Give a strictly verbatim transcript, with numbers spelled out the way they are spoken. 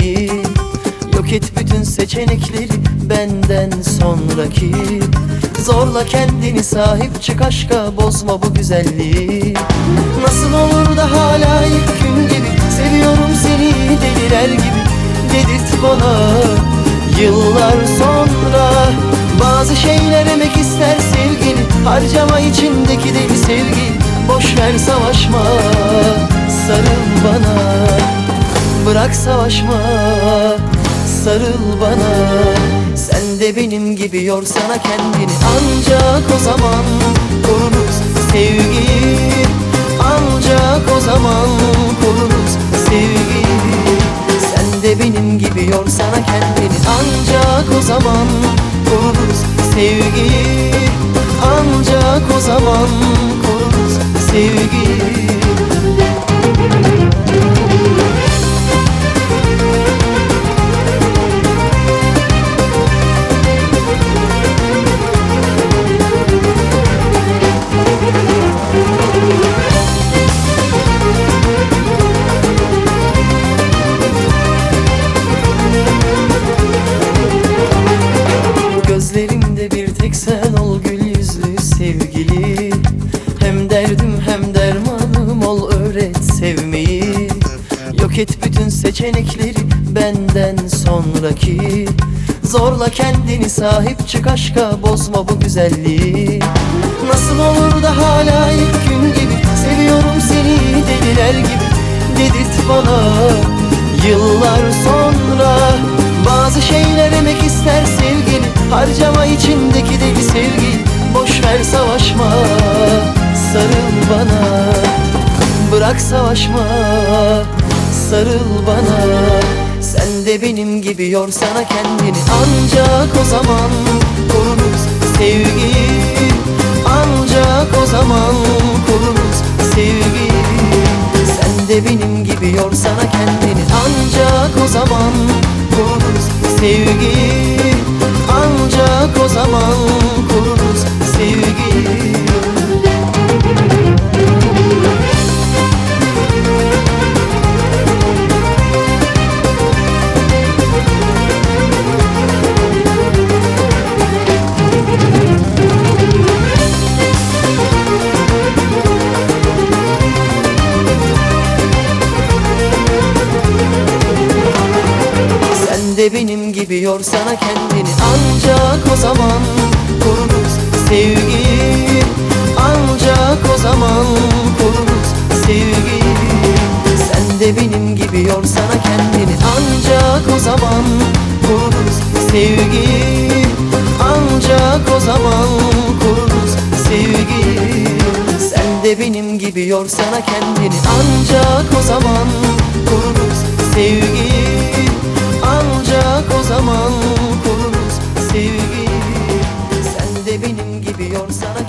sevmeyi. Yok et bütün seçenekleri benden sonraki. Zorla kendini sahip çık aşka, bozma bu güzelliği. Nasıl olur da hala ilk gün gibi seviyorum seni deliler gibi dedirt bana. Yıllar sonra bazı şeyler emek ister sevgili, harcama içindeki deli sevgi. Boş ver savaşma, sarıl bana. Bırak savaşma, sarıl bana. Sen de benim gibi yorsana kendini, ancak o zaman koruruz sevgi. Ancak o zaman koruruz sevgi. Sen de benim gibi yorsana kendini, ancak o zaman koruruz sevgi. Ancak o zaman koruruz sevgi. Gözlerimde bir tek sen ol gül yüzlü sevgili. Hem derdim hem dermanım ol, öğret sevmeyi. Yok et bütün seçenekleri benden sonraki. Zorla kendini sahip çık aşka, bozma bu güzelliği. Nasıl olur da hala ilk gün gibi seviyorum seni deliler gibi dedirt bana. Yıllar sonra bazı şeyler emek ister sevgili, harcama içindeki deli sevgi. Boş ver savaşma, sarıl bana. Bırak savaşma, sarıl bana. Sen de benim gibi yorsana kendini, ancak o zaman koruruz sevgi. Ancak o zaman koruruz sevgi. Sen de benim gibi yorsana kendini, ancak o zaman koruruz sevgi. Ancak o zaman koruruz sevgi. Sen de benim gibi yorsana kendini, ancak o zaman koruruz sevgi. Ancak o zaman koruruz sevgi. Sen de benim gibi yorsana kendini, ancak o zaman koruruz sevgi. Ancak o zaman koruruz sevgi. Sen de benim gibi yorsana kendini, ancak o zaman koruruz sevgi. Ancak o zaman koruruz sevgi. Sen de benim gibi yorsana